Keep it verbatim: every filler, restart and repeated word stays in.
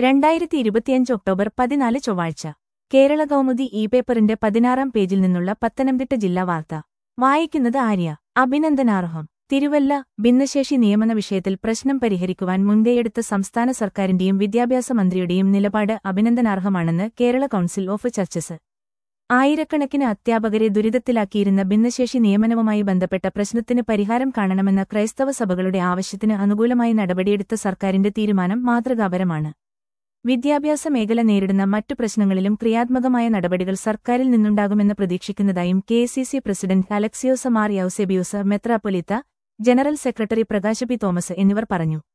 രണ്ടായിരത്തി ഇരുപത്തിയഞ്ച് ഒക്ടോബർ പതിനാല് ചൊവ്വാഴ്ച കേരള കൗമുദി ഇ പേപ്പറിന്റെ പതിനാറാം പേജിൽ നിന്നുള്ള പത്തനംതിട്ട ജില്ലാ വാർത്ത വായിക്കുന്നത് ആര്യ. അഭിനന്ദനാർഹം. തിരുവല്ല. ഭിന്നശേഷി നിയമന വിഷയത്തിൽ പ്രശ്നം പരിഹരിക്കുവാൻ മുൻകൈയെടുത്ത സംസ്ഥാന സർക്കാരിന്റെയും വിദ്യാഭ്യാസ മന്ത്രിയുടെയും നിലപാട് അഭിനന്ദനാർഹമാണെന്ന് കേരള കൗൺസിൽ ഓഫ് ചർച്ചസ്. ആയിരക്കണക്കിന് അധ്യാപകരെ ദുരിതത്തിലാക്കിയിരുന്ന ഭിന്നശേഷി നിയമനവുമായി ബന്ധപ്പെട്ട പ്രശ്നത്തിന് പരിഹാരം കാണണമെന്ന ക്രൈസ്തവ സഭകളുടെ ആവശ്യത്തിന് അനുകൂലമായി നടപടിയെടുത്ത സർക്കാരിന്റെ തീരുമാനം മാതൃകാപരമാണ്. വിദ്യാഭ്യാസ മേഖല നേരിടുന്ന മറ്റു പ്രശ്നങ്ങളിലും ക്രിയാത്മകമായ നടപടികൾ സർക്കാരിൽ നിന്നുണ്ടാകുമെന്ന് പ്രതീക്ഷിക്കുന്നതായും K C C president Alexios Mar Eusebius മെത്രാപ്പൊലീത്ത, general secretary Prakash P Thomas എന്നിവർ പറഞ്ഞു.